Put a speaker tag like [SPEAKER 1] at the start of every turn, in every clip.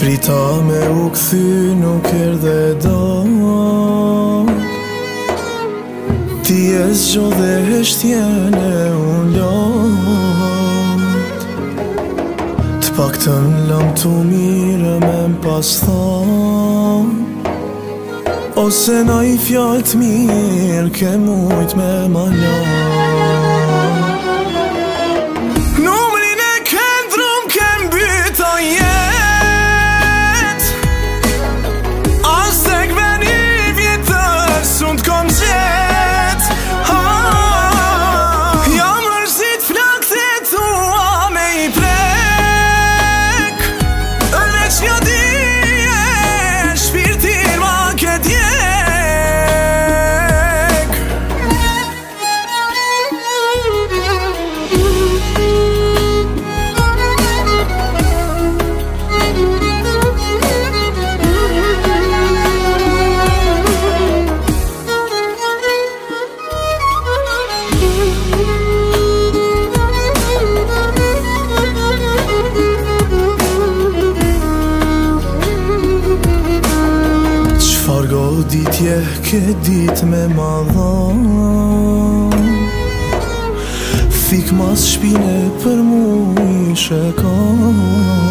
[SPEAKER 1] Drita me u këthy nuk erdhe dot. Ti e zgjodhe heshtjene unë lot. T'paktën lam tu mire me m'pas thon, ose na I fjallë t'mirë ke mujt me malon. Numrin e kendrum ke mbyt o jet, as tek veni vjetër sun t'kom qet. Jam rëzit flakte tua me I prek, veç një dije shpirtin ma ke djek. Qfar goditje ke dit me madhon, fik mas shpine për mu I shekon.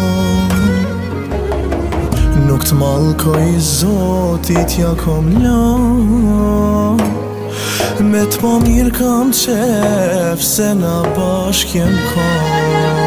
[SPEAKER 1] Nuk t'mallkoj zotit ja kom lan, me t'po mirë kam qef se na bashk jem kon.